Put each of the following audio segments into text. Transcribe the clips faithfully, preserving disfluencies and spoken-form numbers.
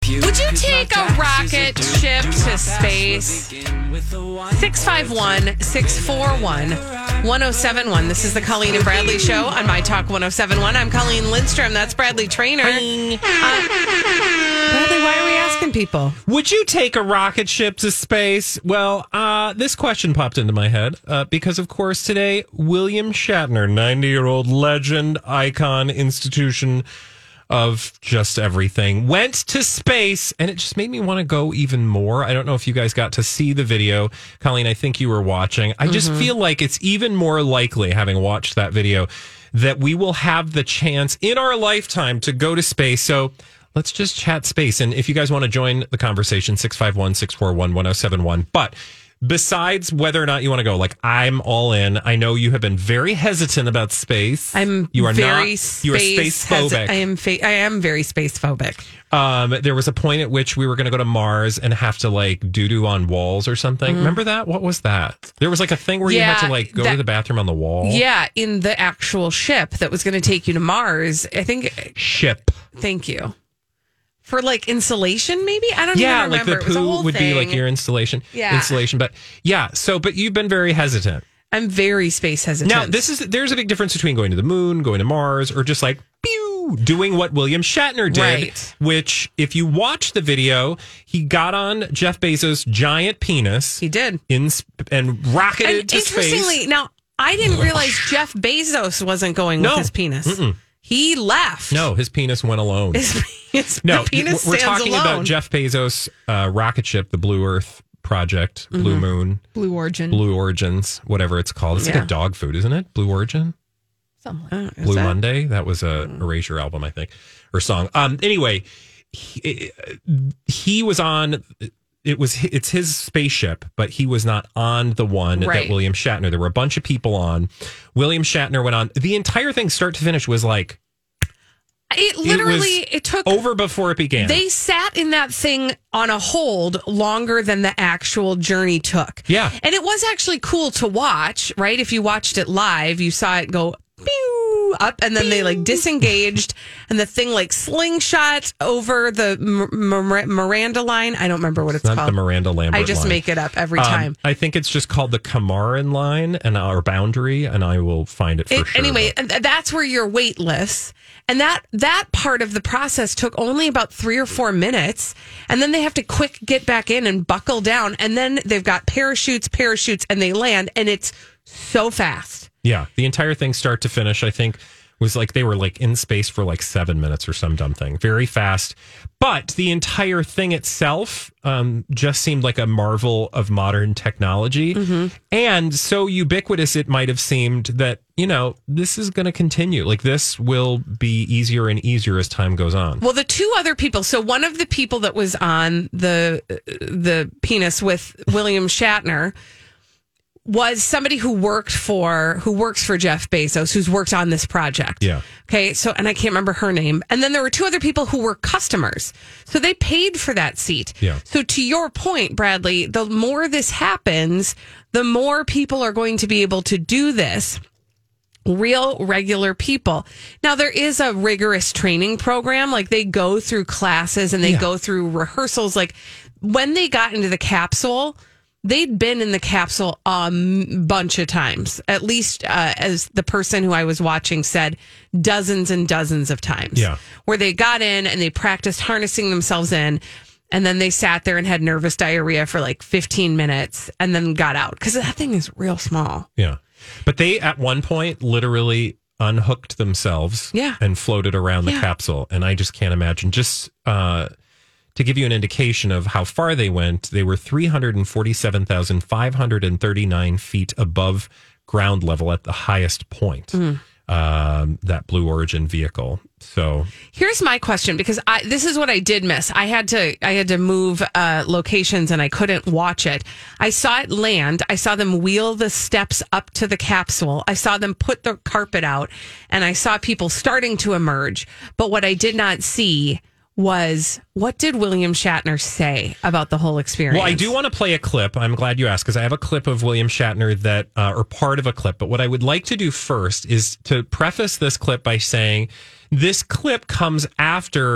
Would you take a rocket ship to space? six five one, six four one, one oh seven one. This is the Colleen and Bradley Show on My Talk one oh seven one. I'm Colleen Lindstrom. That's Bradley Trainer. Uh, Bradley, why are we asking people? Would you take a rocket ship to space? Well, uh, this question popped into my head uh, because, of course, today, William Shatner, ninety-year-old legend, icon, institution of just everything, went to space, and it just made me want to go even more. I don't know if you guys got to see the video. Colleen, I think you were watching. I just mm-hmm. feel like it's even more likely, having watched that video, that we will have the chance in our lifetime to go to space. So let's just chat space. And if you guys want to join the conversation, six five one, six four one, one oh seven one. But besides whether or not you want to go, like, I'm all in. I know you have been very hesitant about space. I'm you are very not, space you are space phobic. Hesi- I am fa- I am very space phobic. Um, there was a point at which we were going to go to Mars and have to like doo doo on walls or something. Mm-hmm. Remember that? What was that? There was like a thing where yeah, you had to like go that, to the bathroom on the wall. Yeah, in the actual ship that was going to take you to Mars. I think ship. Thank you. For like insulation, maybe? I don't yeah, even remember. Yeah, like the poo would thing. be like your installation. Yeah. Installation. But yeah, so, but you've been very hesitant. I'm very space hesitant. Now, this is, there's a big difference between going to the moon, going to Mars, or just like, pew, doing what William Shatner did. Right. Which, if you watch the video, he got on Jeff Bezos' giant penis. He did. In, and rocketed and to space. Interestingly, now, I didn't realize Jeff Bezos wasn't going no. with his penis. Mm-mm. He left. No, his penis went alone. His, his no, the penis we're stands talking alone. about Jeff Bezos' uh, rocket ship, the Blue Earth Project, Blue mm-hmm. Moon, Blue Origin, Blue Origins, whatever it's called. It's yeah. like a dog food, isn't it? Blue Origin, something. Like Blue that? Monday. That was a Erasure album, I think, or song. Um. Anyway, he, he was on. It was it's his spaceship, but he was not on the one right. that William Shatner. There were a bunch of people on. William Shatner went on. The entire thing, start to finish, was like. It literally, it, it took over before it began. They sat in that thing on a hold longer than the actual journey took. Yeah. And it was actually cool to watch, right? If you watched it live, you saw it go pew, up and then pew. They like disengaged and the thing like slingshot over the Mir- Miranda line. I don't remember what it's, it's not called. The Miranda Lambert I just line. make it up every time. Um, I think it's just called the Kamaran line and our boundary, and I will find it for it, sure. Anyway, but. That's where you're weightless. And that that part of the process took only about three or four minutes. And then they have to quick get back in and buckle down. And then they've got parachutes, parachutes, and they land. And it's so fast. Yeah. The entire thing, start to finish, I think, was like they were like in space for like seven minutes or some dumb thing. Very fast. But the entire thing itself um, just seemed like a marvel of modern technology. Mm-hmm. And so ubiquitous it might have seemed that, you know, this is going to continue. Like this will be easier and easier as time goes on. Well, the two other people. So one of the people that was on the the penis with William Shatner was somebody who worked for, who works for Jeff Bezos, who's worked on this project. Yeah. Okay. So, and I can't remember her name. And then there were two other people who were customers. So they paid for that seat. Yeah. So to your point, Bradley, the more this happens, the more people are going to be able to do this. Real regular people. Now there is a rigorous training program. Like they go through classes and they yeah. go through rehearsals. Like when they got into the capsule, they'd been in the capsule a bunch of times, at least uh, as the person who I was watching said, dozens and dozens of times. Yeah. Where they got in and they practiced harnessing themselves in, and then they sat there and had nervous diarrhea for like fifteen minutes and then got out. Because that thing is real small. Yeah. But they, at one point, literally unhooked themselves yeah. and floated around the yeah. capsule. And I just can't imagine. Just... Uh, to give you an indication of how far they went, they were three hundred forty-seven thousand five hundred thirty-nine feet above ground level at the highest point, mm. um, that Blue Origin vehicle. So here's my question, because I, this is what I did miss. I had to I had to move uh, locations and I couldn't watch it. I saw it land. I saw them wheel the steps up to the capsule. I saw them put the carpet out, and I saw people starting to emerge. But what I did not see was, what did William Shatner say about the whole experience? Well, I do want to play a clip. I'm glad you asked, because I have a clip of William Shatner that, uh, or part of a clip. But what I would like to do first is to preface this clip by saying this clip comes after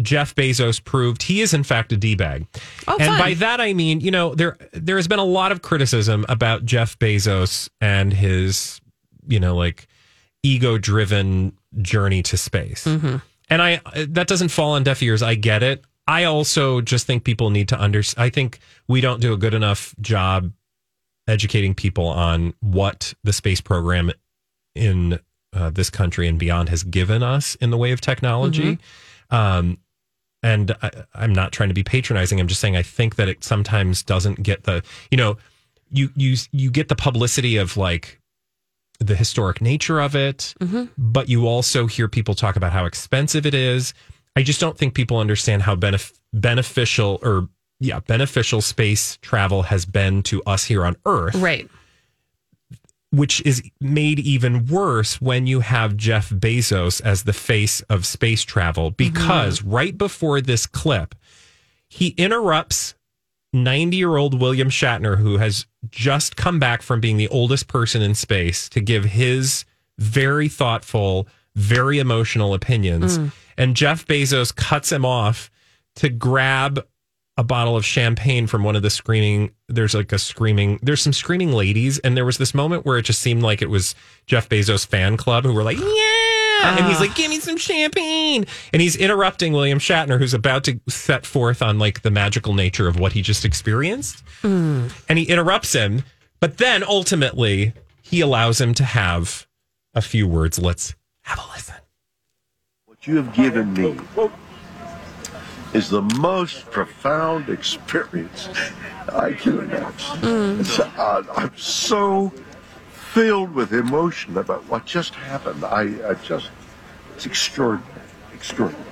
Jeff Bezos proved he is in fact a D-bag. Oh, and fun. by that I mean, you know, there there has been a lot of criticism about Jeff Bezos and his, you know, like ego-driven journey to space. Mm-hmm. And I that doesn't fall on deaf ears. I get it. I also just think people need to understand. I think we don't do a good enough job educating people on what the space program in uh, this country and beyond has given us in the way of technology. Mm-hmm. Um, and I, I'm not trying to be patronizing. I'm just saying I think that it sometimes doesn't get the, you know, you you you get the publicity of like the historic nature of it, mm-hmm. but you also hear people talk about how expensive it is. I just don't think people understand how benef- beneficial or yeah, beneficial space travel has been to us here on Earth. Right. Which is made even worse when you have Jeff Bezos as the face of space travel, because mm-hmm. right before this clip, he interrupts ninety-year-old William Shatner, who has just come back from being the oldest person in space, to give his very thoughtful, very emotional opinions. Mm. And Jeff Bezos cuts him off to grab a bottle of champagne from one of the screaming, there's like a screaming, there's some screaming ladies. And there was this moment where it just seemed like it was Jeff Bezos fan club who were like, yeah. Uh. And he's like, give me some champagne. And he's interrupting William Shatner, who's about to set forth on like the magical nature of what he just experienced. Mm. And he interrupts him. But then ultimately he allows him to have a few words. Let's have a listen. What you have given me is the most profound experience I can imagine. Mm. So, uh, I'm so filled with emotion about what just happened. I, I just, it's extraordinary, extraordinary.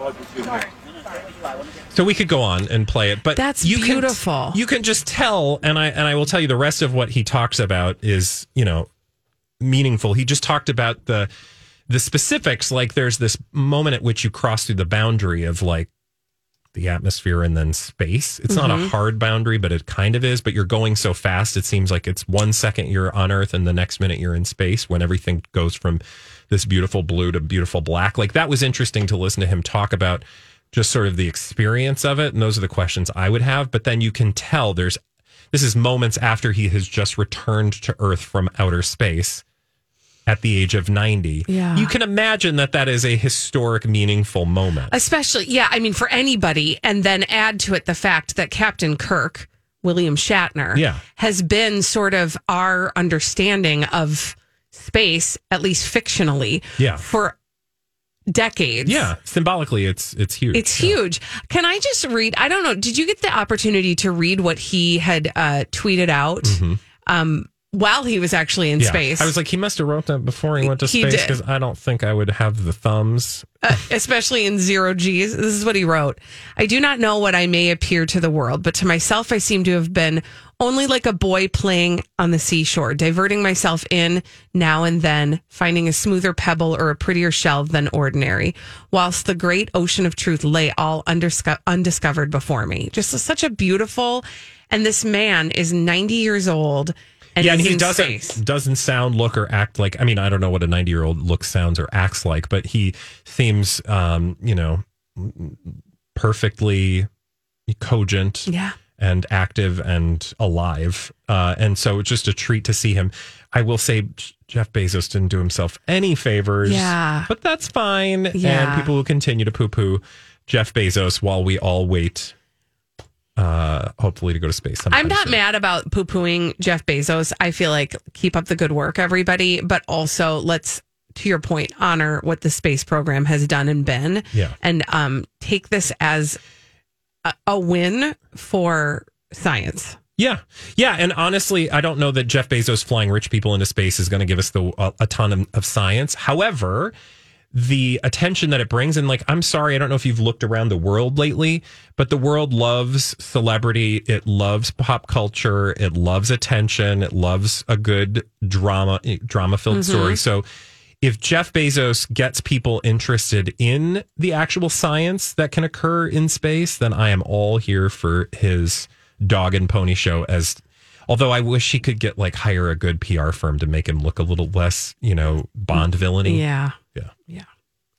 So we could go on and play it, but that's you beautiful. Can, you can just tell, and I and I will tell you the rest of what he talks about is, you know, meaningful. He just talked about the the specifics, like there's this moment at which you cross through the boundary of like the atmosphere and then space. It's mm-hmm. not a hard boundary, but it kind of is. But you're going so fast, it seems like it's one second you're on Earth and the next minute you're in space, when everything goes from this beautiful blue to beautiful black. Like, that was interesting to listen to him talk about just sort of the experience of it. And those are the questions I would have. But then you can tell there's, this is moments after he has just returned to Earth from outer space at the age of ninety. Yeah. You can imagine that that is a historic, meaningful moment. Especially, yeah, I mean, for anybody. And then add to it the fact that Captain Kirk, William Shatner, yeah. has been sort of our understanding of space, at least fictionally, yeah. for decades. Yeah, symbolically, it's it's huge. It's yeah. huge. Can I just read? I don't know. Did you get the opportunity to read what he had uh, tweeted out? Mm-hmm. Um While he was actually in yeah. space. I was like, he must have wrote that before he went to he space, because I don't think I would have the thumbs. Uh, especially in zero G's. This is what he wrote. I do not know what I may appear to the world, but to myself I seem to have been only like a boy playing on the seashore, diverting myself in now and then, finding a smoother pebble or a prettier shell than ordinary, whilst the great ocean of truth lay all undisco- undiscovered before me. Just such a beautiful, and this man is ninety years old. And yeah, and he doesn't space. doesn't sound, look, or act like. I mean, I don't know what a ninety year old looks, sounds, or acts like, but he seems, um, you know, perfectly cogent, yeah. and active and alive. Uh, and so it's just a treat to see him. I will say, Jeff Bezos didn't do himself any favors, yeah, but that's fine. Yeah. And people will continue to poo poo Jeff Bezos while we all wait. Uh, hopefully to go to space sometime I'm not soon. mad about poo-pooing Jeff Bezos. I feel like keep up the good work, everybody. But also, let's, to your point, honor what the space program has done and been. Yeah. And um, take this as a, a win for science. Yeah. Yeah. And honestly, I don't know that Jeff Bezos flying rich people into space is going to give us the a, a ton of, of science. However, the attention that it brings, and like, I'm sorry, I don't know if you've looked around the world lately, but the world loves celebrity. It loves pop culture. It loves attention. It loves a good drama, drama filled mm-hmm. story. So if Jeff Bezos gets people interested in the actual science that can occur in space, then I am all here for his dog and pony show. As although I wish he could get like hire a good P R firm to make him look a little less, you know, Bond villainy. Yeah. Yeah. Yeah.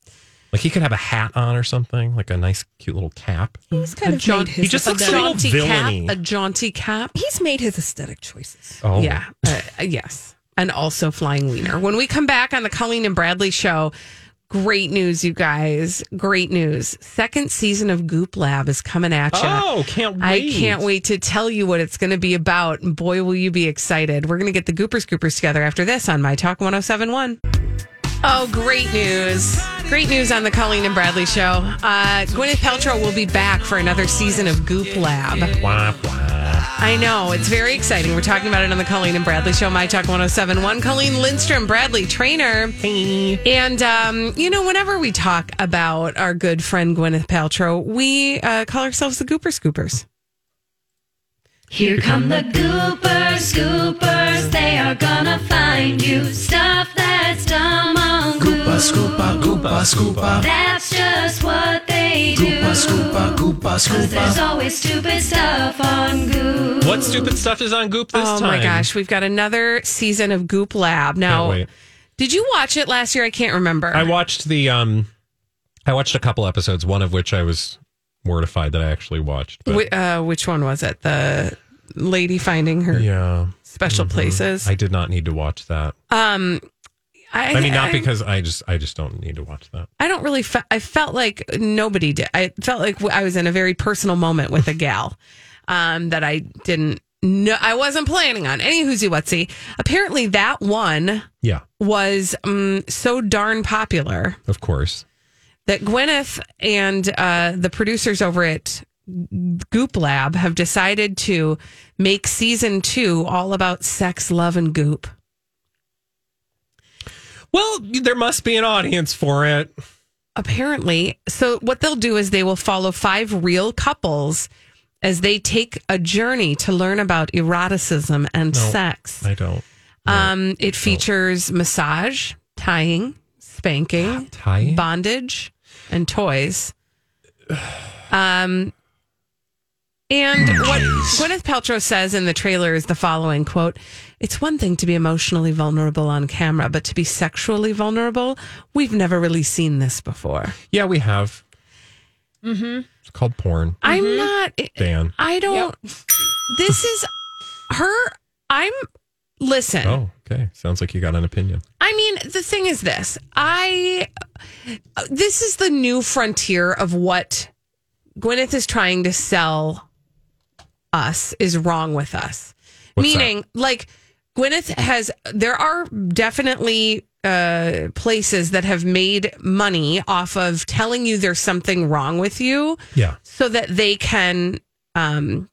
Like he could have a hat on or something, like a nice, cute little cap. He's kind A of jaun- made his he just looks a aesthetic- little jaunty villainy. cap. A jaunty cap. He's made his aesthetic choices. Oh, Yeah. Uh, yes. And also flying wiener. When we come back on the Colleen and Bradley show, great news, you guys. Great news. Second season of Goop Lab is coming at you. Oh, can't wait! I can't wait to tell you what it's going to be about. And boy, will you be excited. We're going to get the Goopers Goopers together after this on My Talk one oh seven one. Oh, great news. Great news on the Colleen and Bradley show. Uh, Gwyneth Paltrow will be back for another season of Goop Lab. Wah, wah. I know. It's very exciting. We're talking about it on the Colleen and Bradley show, My Talk one oh seven one. Colleen Lindstrom, Bradley Trainer. Hey. And, um, you know, whenever we talk about our good friend Gwyneth Paltrow, we uh, call ourselves the Gooper Scoopers. Here come the Goopers, Scoopers, they are gonna find you stuff that's dumb on Goop. Goopa, scoopa, goopa, scoopa. That's just what they do. Goopa, scoopa, goopa, Cause there's scoopa. always stupid stuff on Goop. What stupid stuff is on Goop this Oh, time? my gosh. We've got another season of Goop Lab. Now, Can't wait. did you watch it last year? I can't remember. I watched the um, I watched a couple episodes. One of which I was mortified that I actually watched. But Wh- uh, which one was it? The lady finding her yeah, special places? I did not need to watch that. um, I, I mean, not I- because I just I just don't need to watch that. I don't really. Fe- I felt like nobody did. I felt like I was in a very personal moment with a gal um, that I didn't know. I wasn't planning on. Any whoozy whatsy. Apparently, that one Yeah, was um, so darn popular of course. that Gwyneth and uh, the producers over at Goop Lab have decided to make season two all about sex, love, and goop. Well, there must be an audience for it. Apparently. So what they'll do is they will follow five real couples as they take a journey to learn about eroticism and No, sex. I don't. Um, it features massage, tying, spanking, Tying? bondage, and toys. Um, and what Gwyneth Paltrow says in the trailer is the following quote: "It's one thing to be emotionally vulnerable on camera, but to be sexually vulnerable, we've never really seen this before." Yeah, we have. Mm-hmm. It's called porn. I'm not. Dan. I don't. This is her. I'm. Listen. Oh, okay. Sounds like you got an opinion. I mean, the thing is this. I. This is the new frontier of what Gwyneth is trying to sell us is wrong with us. What's Meaning, like, Gwyneth has. There are definitely uh, places that have made money off of telling you there's something wrong with you. Yeah. So that they can um,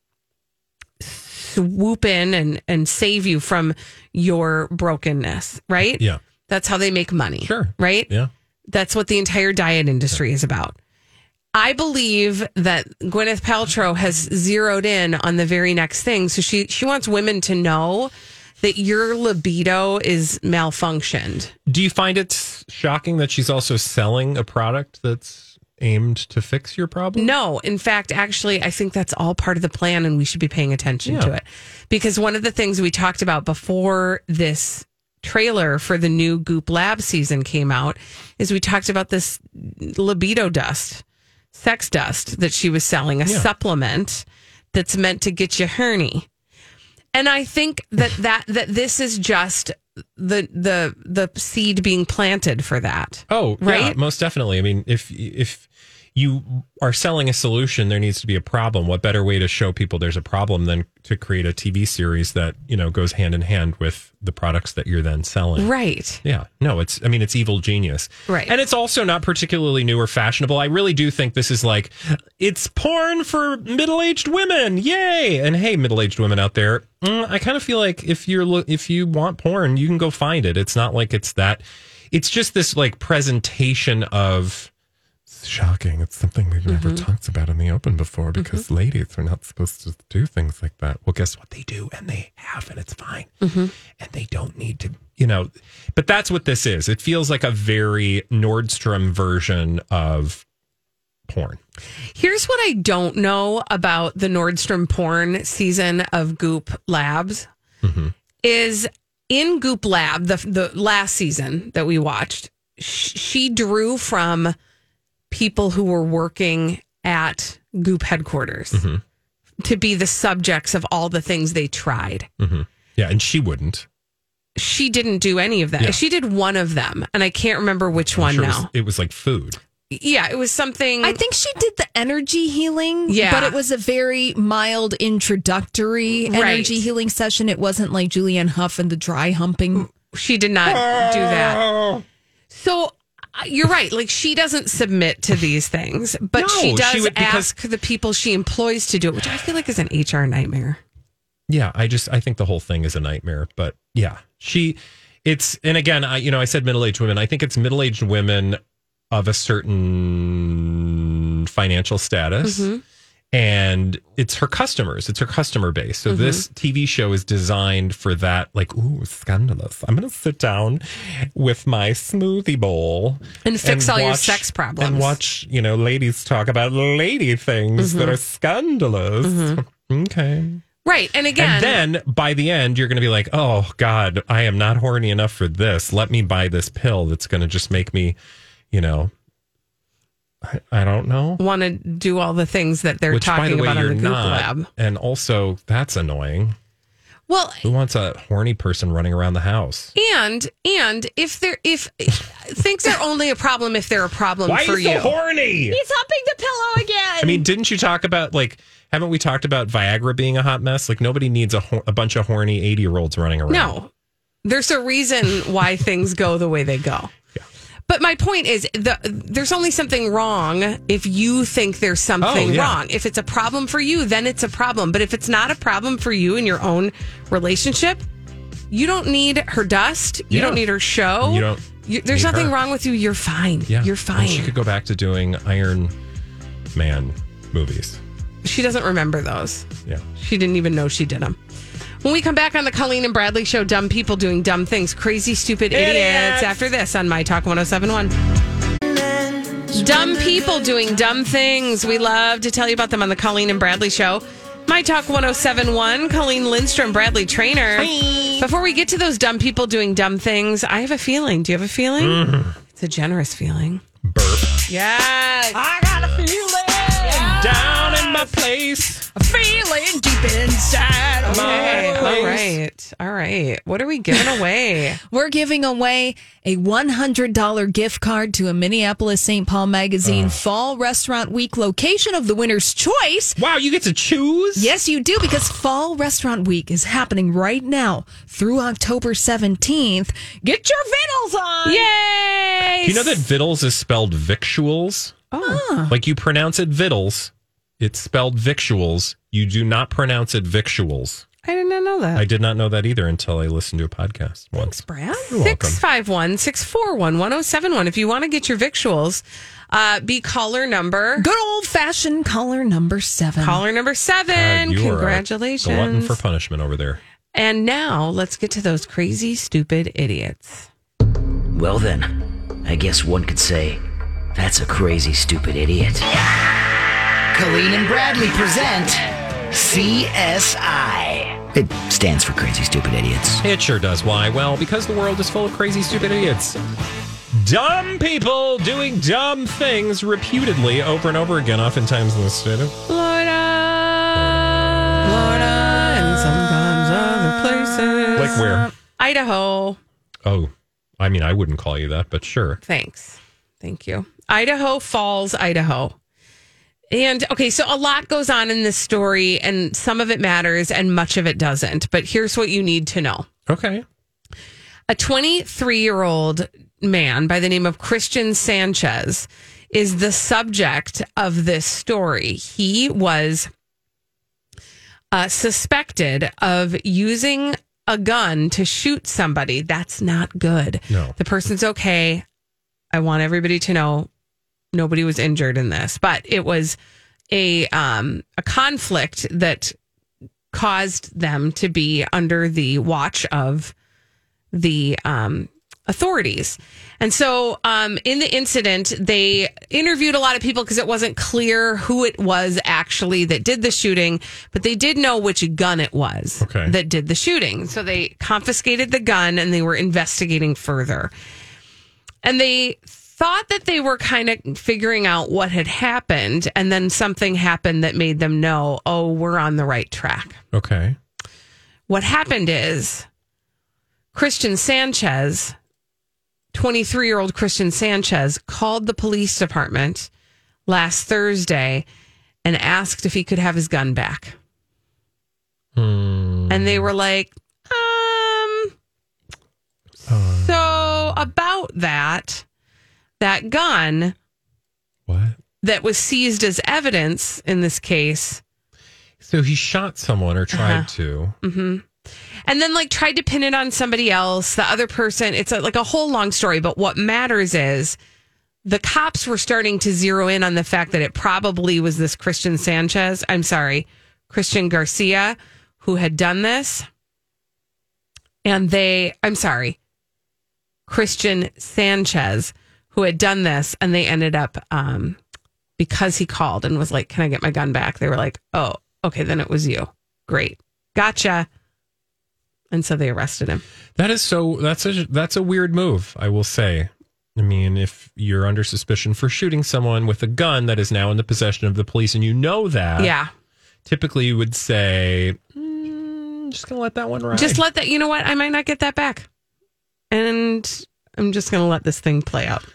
swoop in and, and save you from your brokenness, right? Yeah. That's how they make money. Sure. Right? Yeah. That's what the entire diet industry is about. I believe that Gwyneth Paltrow has zeroed in on the very next thing. So she, she wants women to know that your libido is malfunctioned. Do you find it shocking that she's also selling a product that's aimed to fix your problem? No, in fact, actually, I think that's all part of the plan and we should be paying attention Yeah. to it. Because one of the things we talked about before this trailer for the new Goop Lab season came out is we talked about this libido dust, sex dust that she was selling, a Yeah. supplement that's meant to get you horny. And I think that, that that this is just the the the seed being planted for that. Oh, yeah, Right? most definitely. I mean, if if you are selling a solution, there needs to be a problem. What better way to show people there's a problem than to create a T V series that, you know, goes hand in hand with the products that you're then selling? Right. Yeah. No, it's, I mean, it's evil genius. Right. And it's also not particularly new or fashionable. I really do think this is like, it's porn for middle-aged women. Yay. And hey, middle-aged women out there, mm, I kind of feel like if you're, lo- if you want porn, you can go find it. It's not like it's that, it's just this like presentation of, it's shocking. It's something we've never talked about in the open before because ladies are not supposed to do things like that. Well, guess what? They do, and they have, and it's fine. And they don't need to, you know. But that's what this is. It feels like a very Nordstrom version of porn. Here's what I don't know about the Nordstrom porn season of Goop Labs is in Goop Lab, the the last season that we watched, sh- she drew from people who were working at Goop headquarters Mm-hmm. to be the subjects of all the things they tried. Mm-hmm. Yeah, and she wouldn't. She didn't do any of that. Yeah. She did one of them, and I can't remember which I'm one sure it now. was, it was like food. Yeah, it was something. I think she did the energy healing, Yeah. but it was a very mild introductory Right. energy healing session. It wasn't like Julianne Hough and the dry humping. She did not do that. So uh, you're right. Like, she doesn't submit to these things, but No, she does she would- because- ask the people she employs to do it, which I feel like is an H R nightmare. Yeah, I just I think the whole thing is a nightmare. But yeah, she it's and again, I you know I said middle aged women. I think it's middle aged women of a certain financial status. Mm-hmm. And it's her customers. It's her customer base. So Mm-hmm. this T V show is designed for that. Like, ooh, scandalous! I'm going to sit down with my smoothie bowl And fix all your sex problems. and watch, you know, ladies talk about lady things Mm-hmm. that are scandalous. Okay. Right. And again, And then by the end, you're going to be like, oh, God, I am not horny enough for this. Let me buy this pill that's going to just make me, you know, I, I don't know. want to do all the things that they're Which, by talking the way, about you're on the Goop not. Lab. And also, that's annoying. Well, Who wants a horny person running around the house? and and if they're if things are only a problem if they're a problem for you. horny? He's humping the pillow again. I mean, didn't you talk about, like, haven't we talked about Viagra being a hot mess? Like, nobody needs a, ho- a bunch of horny eighty-year-olds running around. No, there's a reason why things go the way they go. Yeah. But my point is, the, there's only something wrong if you think there's something Oh, yeah. wrong. If it's a problem for you, then it's a problem. But if it's not a problem for you in your own relationship, you don't need her dust. You Yeah. don't need her show. You don't You, there's need nothing her. wrong with you. You're fine. Yeah. You're And fine. she could go back to doing Iron Man movies. She doesn't remember those. Yeah. She didn't even know she did them. When we come back on the Colleen and Bradley show, dumb people doing dumb things, crazy, stupid idiots. Idiots. After this on My Talk one oh seven one. Dumb people doing dumb things. We love to tell you about them on the Colleen and Bradley show. My Talk one oh seven one, Colleen Lindstrom, Bradley Trainer. Hi. Before we get to those dumb people doing dumb things, I have a feeling. Do you have a feeling? Mm-hmm. It's a generous feeling. Burp. Yes. I got a feeling. Down in my place. A feeling deep inside. Okay. My All place. right. All right. What are we giving away? We're giving away a one hundred dollars gift card to a Minneapolis Saint Paul Magazine Fall Restaurant Week location of the winner's choice. Wow, you get to choose? Yes, you do, because Fall Restaurant Week is happening right now through October seventeenth. Get your vittles on. Yay! Do you know that vittles is spelled victuals? Oh. Like you pronounce it vittles, it's spelled victuals. You do not pronounce it victuals. I did not know that. I did not know that either until I listened to a podcast once. Brad. You're welcome. six five one, six four one, one oh seven one. If you want to get your victuals, uh, be caller number. Good old fashioned caller number seven. Caller number seven. God, you are a Congratulations. glutton for punishment over there. And now let's get to those crazy, stupid idiots. Well then, I guess one could say that's a crazy, stupid idiot. Colleen and Bradley present C S I. It stands for Crazy Stupid Idiots. It sure does. Why? Well, because the world is full of crazy, stupid idiots. Dumb people doing dumb things reputedly over and over again, oftentimes in the state of Florida. Florida. And sometimes other places. Like where? Idaho. Oh, I mean, I wouldn't call you that, but sure. Thanks. Thank you. Idaho Falls, Idaho. And okay, so a lot goes on in this story, and some of it matters and much of it doesn't. But here's what you need to know. Okay. A twenty-three year old man by the name of Christian Sanchez is the subject of this story. He was uh, suspected of using a gun to shoot somebody. That's not good. No. The person's okay. I want everybody to know nobody was injured in this, but it was a um, a conflict that caused them to be under the watch of the um, authorities. And so um, in the incident, they interviewed a lot of people because it wasn't clear who it was actually that did the shooting, but they did know which gun it was Okay. that did the shooting. So they confiscated the gun and they were investigating further. And they thought that they were kind of figuring out what had happened, and then something happened that made them know, oh, we're on the right track. Okay. What happened is Christian Sanchez, twenty-three-year-old Christian Sanchez, called the police department last Thursday and asked if he could have his gun back. Hmm. And they were like, um, Uh. so about that, that gun What? that was seized as evidence in this case. So he shot someone or tried Uh-huh. to. Mm-hmm. And then like tried to pin it on somebody else. The other person, it's a, like a whole long story. But what matters is the cops were starting to zero in on the fact that it probably was this Christian Sanchez. I'm sorry, Christian Garcia, who had done this. And they, I'm sorry, Christian Sanchez, who had done this. And they ended up, um, because he called and was like, can I get my gun back? They were like, oh, okay, then it was you. Great. Gotcha. And so they arrested him. That is so, that's a, that's a weird move, I will say. I mean, if you're under suspicion for shooting someone with a gun that is now in the possession of the police and you know that, Yeah. typically you would say, mm, just going to let that one ride. Just let that, you know what? I might not get that back. And I'm just going to let this thing play out.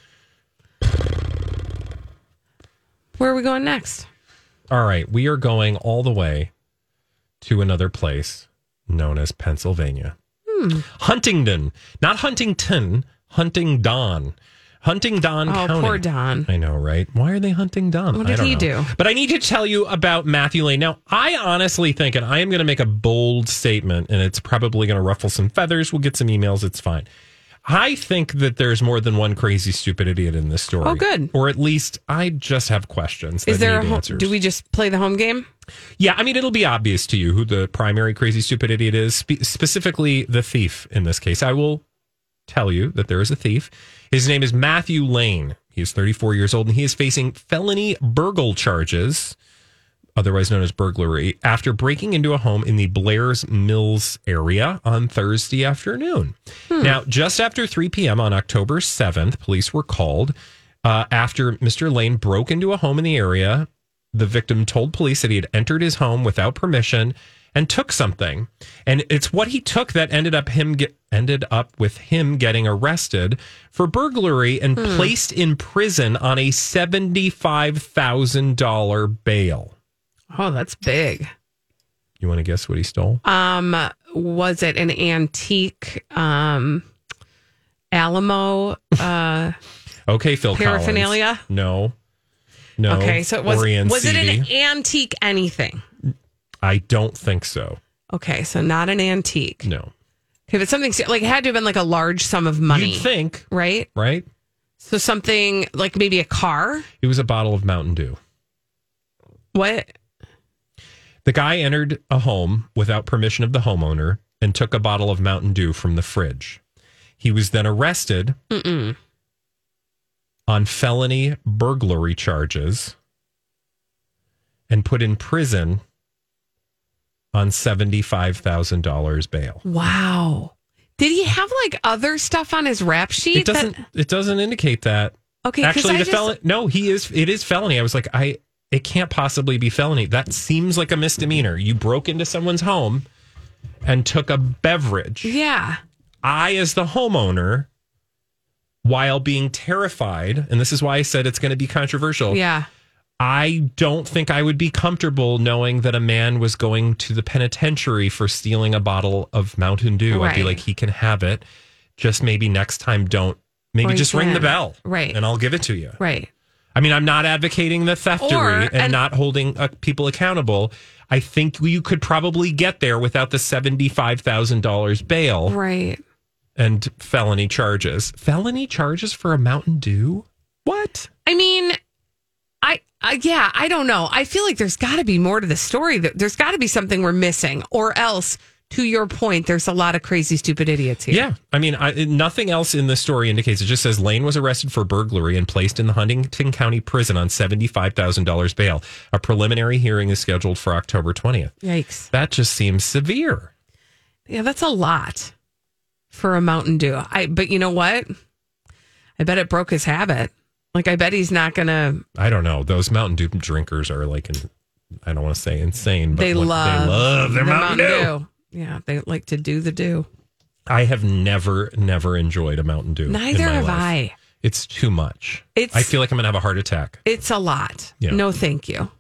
Where are we going next? All right, we are going all the way to another place known as Pennsylvania. Hmm. Huntingdon, not Huntington, Huntingdon. Huntingdon Oh, County. poor Don. I know, right? Why are they hunting Don? What I did don't he know. do? But I need to tell you about Matthew Lane. Now, I honestly think, and I am going to make a bold statement, and it's probably going to ruffle some feathers. We'll get some emails. It's fine. I think that there's more than one crazy, stupid idiot in this story. Oh, good. Or at least I just have questions. That Is there a need home, answers. do we just play the home game? Yeah, I mean, it'll be obvious to you who the primary crazy, stupid idiot is, spe- specifically the thief in this case. I will tell you that there is a thief. His name is Matthew Lane. He is thirty-four years old, and he is facing felony burgle charges, otherwise known as burglary, after breaking into a home in the Blair's Mills area on Thursday afternoon. Hmm. Now, just after three p.m. on October seventh, police were called uh, after Mister Lane broke into a home in the area. The victim told police that he had entered his home without permission and took something. And it's what he took that ended up him get ended up with him getting arrested for burglary and Hmm. placed in prison on a seventy-five thousand dollars bail. Oh, that's big. You want to guess what he stole? Um, was it an antique um, Alamo uh, Okay, Phil paraphernalia? Collins. No. No. Okay, so it was Orion was it C an D? antique anything? I don't think so. Okay, so not an antique. No. Okay, but something like it had to have been like a large sum of money, You'd think, right? right? So something like maybe a car. It was a bottle of Mountain Dew. What? The guy entered a home without permission of the homeowner and took a bottle of Mountain Dew from the fridge. He was then arrested Mm-mm. on felony burglary charges and put in prison on seventy-five thousand dollars bail. Wow. Did he have like other stuff on his rap sheet? It doesn't that- it doesn't indicate that. Okay, 'cause actually I the just- felon no, he is it is felony. I was like, I it can't possibly be felony. That seems like a misdemeanor. You broke into someone's home and took a beverage. Yeah. I, as the homeowner, while being terrified, and this is why I said it's going to be controversial. Yeah. I don't think I would be comfortable knowing that a man was going to the penitentiary for stealing a bottle of Mountain Dew. I'd be Right. like, he can have it. Just maybe next time don't. Maybe Or just you ring the can. bell. Right. And I'll give it to you. Right. I mean, I'm not advocating the theftery Or- and, and- not holding uh, people accountable. I think you could probably get there without the seventy-five thousand dollars bail Right. and felony charges. Felony charges for a Mountain Dew? What? I mean, I, I yeah, I don't know. I feel like there's got to be more to the story. There's got to be something we're missing, or else, to your point, there's a lot of crazy, stupid idiots here. Yeah. I mean, I, nothing else in the story indicates. It just says Lane was arrested for burglary and placed in the Huntington County Prison on seventy-five thousand dollars bail. A preliminary hearing is scheduled for October twentieth. Yikes. That just seems severe. Yeah, that's a lot for a Mountain Dew. I but you know what? I bet it broke his habit. Like, I bet he's not going to. I don't know. Those Mountain Dew drinkers are like, in, I don't want to say insane, but They what- love, they love their the Mountain, Dew. Yeah, they like to do the do. I have never, never enjoyed a Mountain Dew. in Neither my have life. I. It's too much. It's- I feel like I'm going to have a heart attack. It's a lot. Yeah. No, thank you.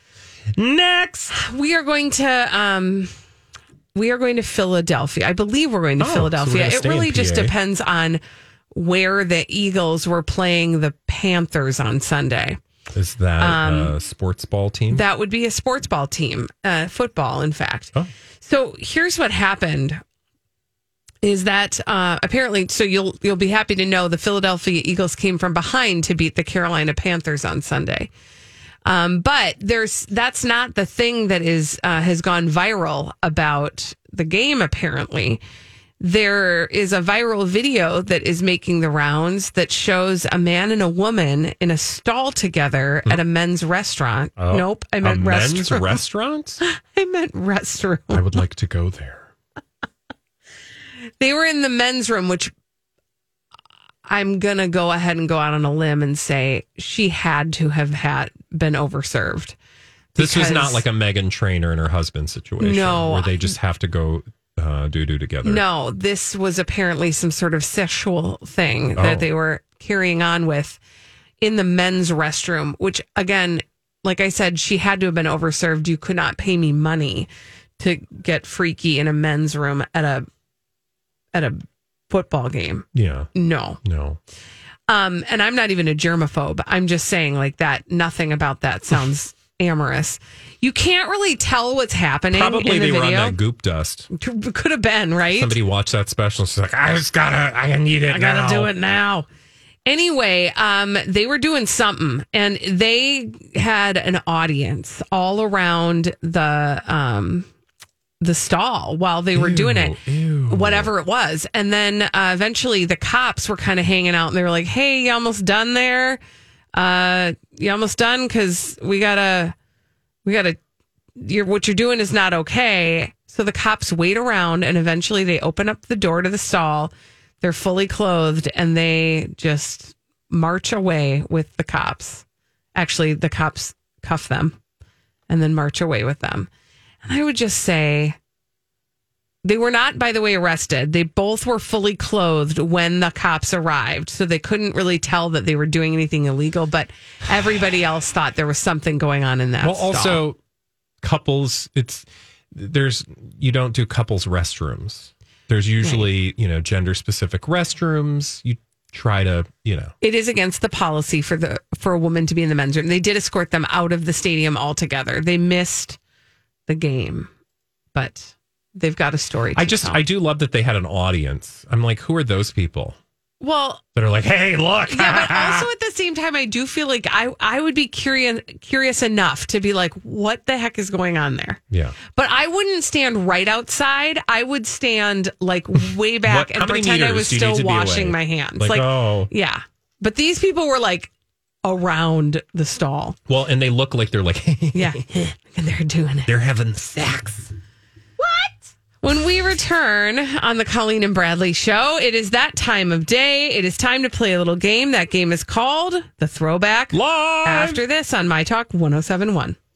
Next. We are going to um we are going to Philadelphia. I believe we're going to Oh, so we're Philadelphia. gonna It stay in really just P A. depends on where the Eagles were playing the Panthers on Sunday. Is that Um, a sports ball team? That would be a sports ball team, uh, football, in fact. Oh. So here's what happened: is that uh, apparently, so you'll you'll be happy to know the Philadelphia Eagles came from behind to beat the Carolina Panthers on Sunday. Um, but there's that's not the thing that is uh, has gone viral about the game. Apparently, there is a viral video that is making the rounds that shows a man and a woman in a stall together at a men's restaurant. Oh, Nope, I a meant men's restroom. restaurant? I meant restroom. I would like to go there. They were in the men's room, which I'm going to go ahead and go out on a limb and say she had to have had been overserved. This was not Because- like a Megan Trainor and her husband situation No. where they just have to go uh, doo-doo together. No, this was apparently some sort of sexual thing Oh. that they were carrying on with in the men's restroom, which, again, like I said, she had to have been overserved. You could not pay me money to get freaky in a men's room at a at a football game. Yeah. No. No. Um, and I'm not even a germaphobe. I'm just saying, like, that nothing about that sounds amorous. You can't really tell what's happening. Probably in the they were on video. that goop dust. Could have been, right? Somebody watched that special and she's like, I just gotta, I need it I gotta now. do it now. Anyway, um, they were doing something, and they had an audience all around the um, the stall while they were doing it, Ew. whatever it was. And then uh, eventually, the cops were kind of hanging out, and they were like, "Hey, you almost done there? Uh, you almost done? Because we gotta, we gotta. You're, what you're doing is not okay." So the cops wait around, and eventually, they open up the door to the stall. They're fully clothed and they just march away with the cops. Actually, the cops cuff them and then march away with them. And I would just say they were not, by the way, arrested. They both were fully clothed when the cops arrived. So they couldn't really tell that they were doing anything illegal, but everybody else thought there was something going on in that Well, stall. also, couples, it's, there's, you don't do couples restrooms. There's usually, you know, gender specific restrooms. You try to, you know. It is against the policy for the for a woman to be in the men's room. They did escort them out of the stadium altogether. They missed the game, but they've got a story to I just, tell. I do love that they had an audience. I'm like, who are those people well, that are like, hey, look. yeah, but also at the same time, I do feel like I I would be curious curious enough to be like, what the heck is going on there? Yeah. But I wouldn't stand right outside. I would stand like way back What- how and many pretend I meters was do you need still to be washing away? my hands. Like, oh. yeah. But these people were like around the stall. Well, and they look like they're like, Yeah. And they're doing it. they're having sex. When we return on the Colleen and Bradley show, it is that time of day. It is time to play a little game. That game is called The Throwback. Live. After this on My Talk one oh seven point one.